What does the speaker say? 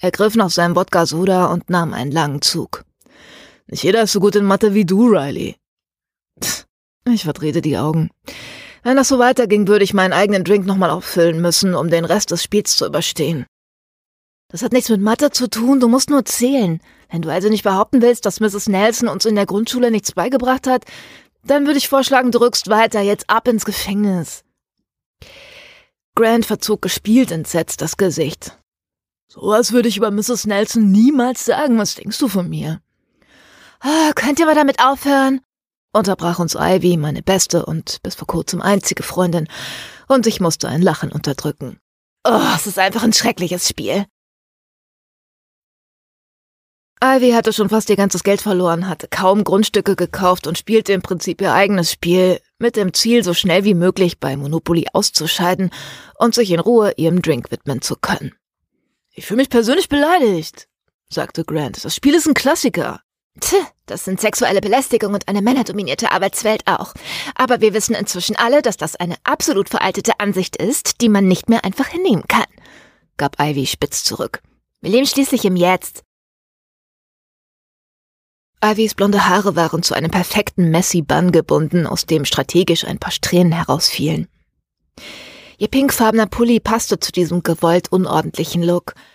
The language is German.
Er griff nach seinem Wodka-Soda und nahm einen langen Zug. Nicht jeder ist so gut in Mathe wie du, Riley. Ich verdrehte die Augen. Wenn das so weiterging, würde ich meinen eigenen Drink nochmal auffüllen müssen, um den Rest des Spiels zu überstehen. Das hat nichts mit Mathe zu tun, du musst nur zählen. Wenn du also nicht behaupten willst, dass Mrs. Nelson uns in der Grundschule nichts beigebracht hat, dann würde ich vorschlagen, du rückst weiter, jetzt ab ins Gefängnis. Grant verzog gespielt entsetzt das Gesicht. Sowas würde ich über Mrs. Nelson niemals sagen, was denkst du von mir? Könnt ihr mal damit aufhören? Unterbrach uns Ivy, meine beste und bis vor kurzem einzige Freundin, und ich musste ein Lachen unterdrücken. Es ist einfach ein schreckliches Spiel. Ivy hatte schon fast ihr ganzes Geld verloren, hatte kaum Grundstücke gekauft und spielte im Prinzip ihr eigenes Spiel, mit dem Ziel, so schnell wie möglich bei Monopoly auszuscheiden und sich in Ruhe ihrem Drink widmen zu können. Ich fühle mich persönlich beleidigt, sagte Grant. Das Spiel ist ein Klassiker. Das sind sexuelle Belästigung und eine männerdominierte Arbeitswelt auch. Aber wir wissen inzwischen alle, dass das eine absolut veraltete Ansicht ist, die man nicht mehr einfach hinnehmen kann, gab Ivy spitz zurück. Wir leben schließlich im Jetzt. Ivys blonde Haare waren zu einem perfekten Messy-Bun gebunden, aus dem strategisch ein paar Strähnen herausfielen. Ihr pinkfarbener Pulli passte zu diesem gewollt unordentlichen Look.